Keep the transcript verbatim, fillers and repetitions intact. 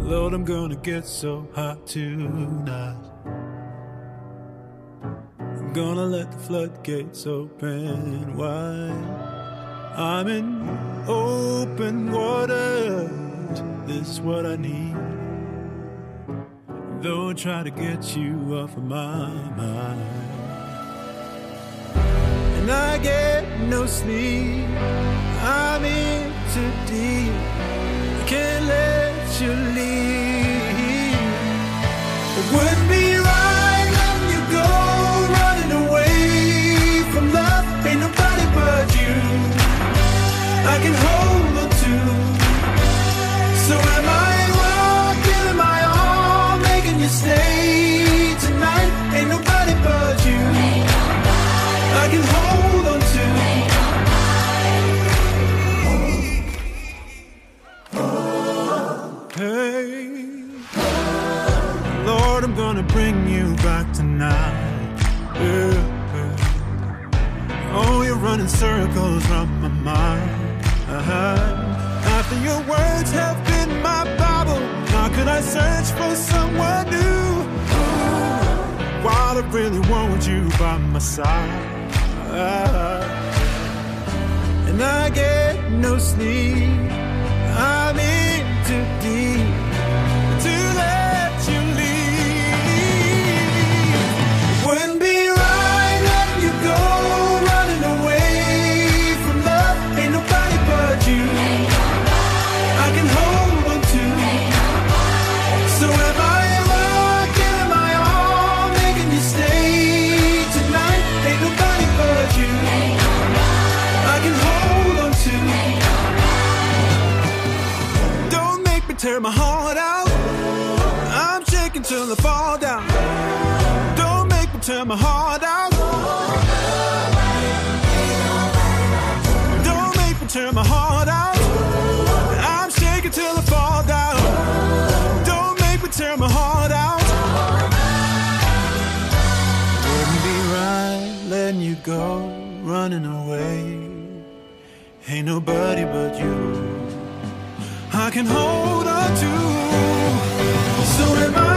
Lord, I'm gonna get so hot tonight. I'm gonna let the floodgates open wide. I'm in open water. This is what I need. Though I try to get you off of my mind, and I get no sleep. I'm in too deep. I can't let you leave. It wouldn't be right letting you go, running away from love. Ain't nobody but you I can hold on to. So am I wrong, giving my all, making you stay tonight? Ain't nobody but you I can hold on to. Hey, Lord, I'm gonna bring you back tonight. Yeah, yeah. Oh, you're running circles around my mind. Uh-huh. After your words have been my Bible, how could I search for someone new? While I really want you by my side, uh-huh. And I get no sleep. I'm in too deep to let you leave. Wouldn't be right letting you go, running away from love. Ain't nobody but you I can hold on to. So am I wrong, giving my all, making you stay tonight? Ain't nobody but you I can hold on to. Don't make me tear my heart out. I'm shaking till I fall down. Don't make me tear my heart out. Don't make me tear my heart out. I'm shaking till I fall down. Don't make me tear my heart out. Wouldn't be right letting you go, running away. Ain't nobody but you I can hold on to. So am I